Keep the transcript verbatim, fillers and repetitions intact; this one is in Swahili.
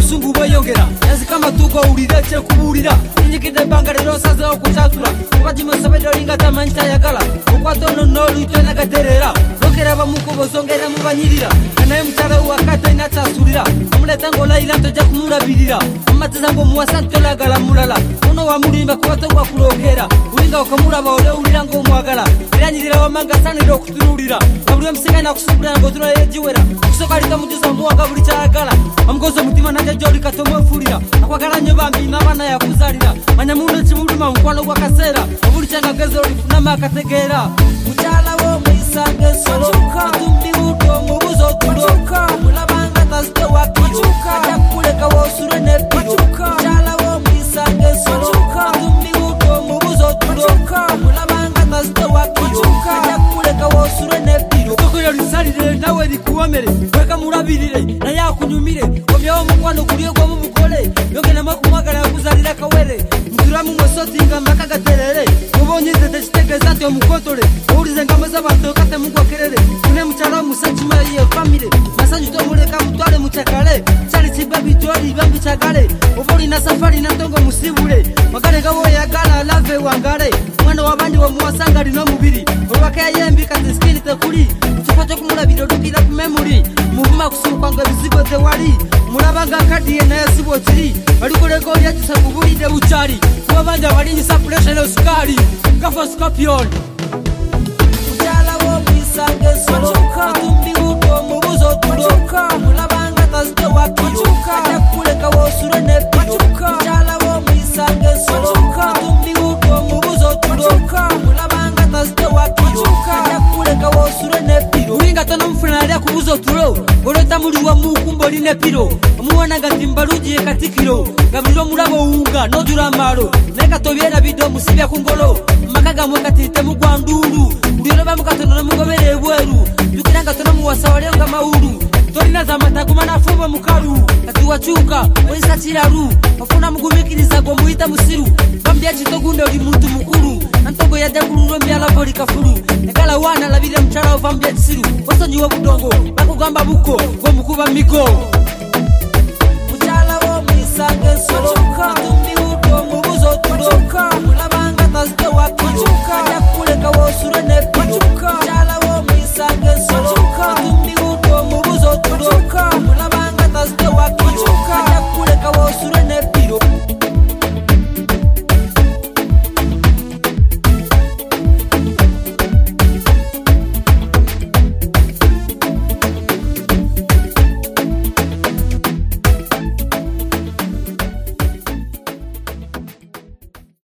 busungu bweyongera yazikama tuko ulireche kuburira injikide bangare rosaza okutatura kubajimo sabedo linga tamanta yakala ukwatono nolu itona gaterera lokera bamuko zongera mubanyirira naye mutara wakata inatasurira amuleta ngola ilanto ja kumurabirira amateza ngo muwasanto lagala mulala uno wa mulimba kubato kwa kulokera ulinga okamuraba ole ulira ngo mwagala iranyirira wamanga saniro kutururira aburiye msinga na kusubira ngo tura yejiwera kusoka lika mujuza muwanga buri cyagala amgozo mutima naje joli katomo furira akwagala nyo bambi nabana yakuzalira manyamuno chimulima nkwalo kwa kasera buri cyanga gezo lifuna makategera muchala wo mwisange solo atumbi uto mubuzo tuloka mulabanga tazde wakichuka akuleka wo sure ne pichuka muchala wo mwisange solo atumbi uto mubuzo tuloka mulabanga tazde wakichuka akuleka wo sure ne pichuka kuko lisalire nawe likuomere weka murabirire na yakunyumire omyewo mukwano kuliye kwa mubukole yogena makumagala yakuzalira kawere muturamu mwesoti ngamaka gaterere mubonyeze teshitegeza ati omukotole urize ngamba z'abantu kate mugwakerere kune muchala musachima ye family masanju to muleka mutwale muchakale chali chibabi tori bambi chakale oboli na safari na tongo musibule magale gawo yagala lave wangale mwana wabandi wa muwasanga lino mubiri olwake yembi kati skin te kuli tukote kumulabiro dukira ku memory muvuma kusuka ngo bizigo te wali mulabanga kadi na yasibo tiri balikoleko lya kisakubulide buchari kubanja balinyi suppression osukali gafo scorpion mujala wo bisange solo atumbi uto mubuzo tuloka mulabanga tazde wakichuka atakuleka wo sure ne pichuka mujala wo bisange solo atumbi uto mubuzo tuloka mulabanga tazde wakichuka atakuleka wo sure ne pichuka ulinga tono mfuna ali kubuzo tulo goleta muri wa mukumbo line piro muwana gatimbaluji katikiro gabiro mulabo unga no duramaro neka tobyera bido musibya kungolo makaga mwakatite mugwanduru ndiro bamukatono mugobere bweru dukiranga tono muwasawale nga mauru torina za mataguma na fubo mukaru katuwachuka wesa chiraru afuna mugumikiriza go muita musiru bambya chitogunde uli muntu mukuru nantogo ya danguru mbyala boli kafuru ekala wana labire mchara ovambya chisiru wasonyi wa budongo bakugamba buko go mukuba miko